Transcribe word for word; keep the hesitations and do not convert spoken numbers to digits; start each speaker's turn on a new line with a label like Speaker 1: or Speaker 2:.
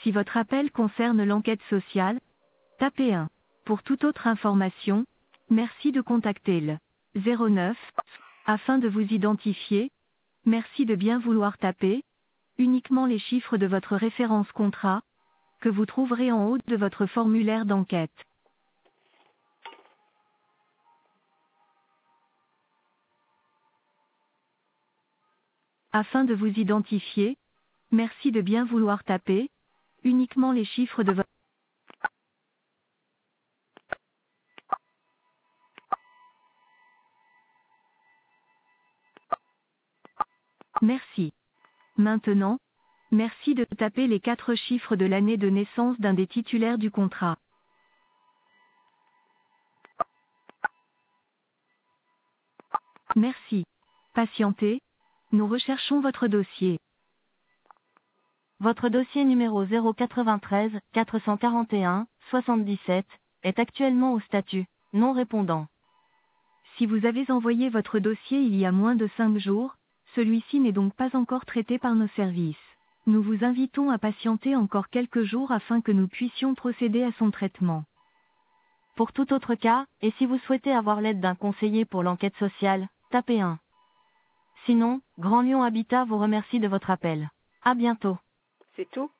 Speaker 1: Si votre appel concerne l'enquête sociale, tapez un. Pour toute autre information, merci de contacter le zéro neuf. Afin de vous identifier, merci de bien vouloir taper uniquement les chiffres de votre référence contrat, que vous trouverez en haut de votre formulaire d'enquête. Afin de vous identifier, merci de bien vouloir taper uniquement les chiffres de votre... Merci. Maintenant, merci de taper les quatre chiffres de l'année de naissance d'un des titulaires du contrat. Merci. Patientez, nous recherchons votre dossier.
Speaker 2: Votre dossier numéro zéro quatre-vingt-treize quatre cent quarante et un soixante-dix-sept est actuellement au statut non répondant.
Speaker 1: Si vous avez envoyé votre dossier il y a moins de cinq jours, celui-ci n'est donc pas encore traité par nos services. Nous vous invitons à patienter encore quelques jours afin que nous puissions procéder à son traitement.
Speaker 2: Pour tout autre cas, et si vous souhaitez avoir l'aide d'un conseiller pour l'enquête sociale, tapez un. Sinon, Grand Lyon Habitat vous remercie de votre appel. À bientôt.
Speaker 3: C'est tout?